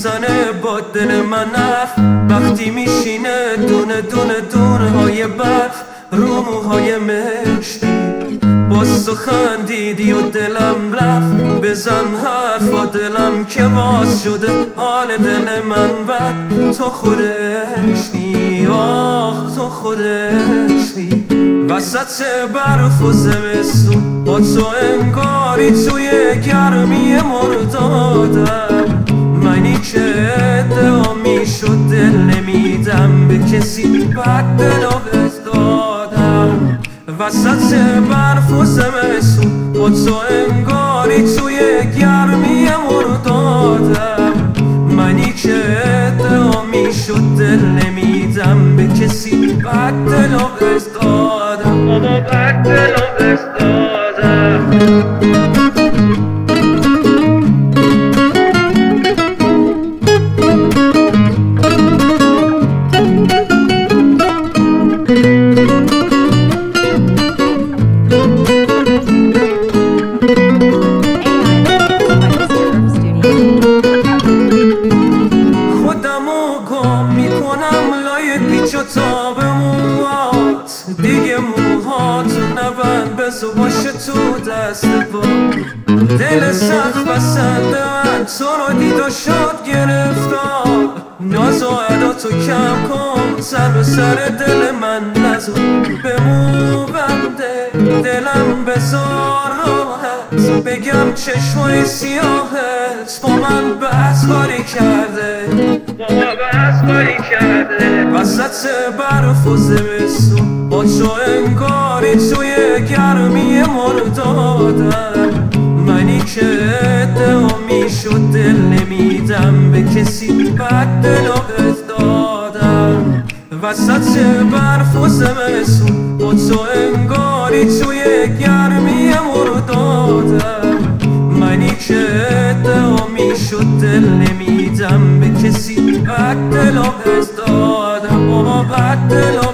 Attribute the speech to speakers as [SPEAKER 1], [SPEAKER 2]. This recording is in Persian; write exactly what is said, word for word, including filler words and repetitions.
[SPEAKER 1] میزنه با دل من نخ وقتی میشینه دونه دونه دونه های برف رو موهای مشتی باز تو خندیدی و دلم رفت بزن حرفا دلم که باز شده حال دل من بد تو خودشی آخ تو خودشی وسط برف و زمستون با تو انگاری توی گرمی مردادم منی که ادعا میشد دل نمیدم به کسی بد دل و دادم وسط برف و زمستون با تو انگاری توی گرمی مردادم منی که ادعا میشد دل نمیدم به کسی بد دل و دادم بابا بد دل و دادم پیچ و تاب موهات دیگه موهات نبند بزو باشه تو دست با دل سخت بسنده من تو رو دید و شد گرفتار ناز و ادا تو کم کن سر به سر دل من نزو به مو بنده دلم بزار راحت بگم چشمای سیاهت با من بحث کاری کرده با من بحث کاری کرده وسط برف و زمستون با تو انگاری توی گرمی مردادم منی که ادعا میشد دل نمیدم به کسی بد دل و دادم وسط برف و زمستون با تو انگاری توی گرمی مردادم منی که ادعا میشد دل نمیدم به کسی بد دل و دادم بابا بد دل و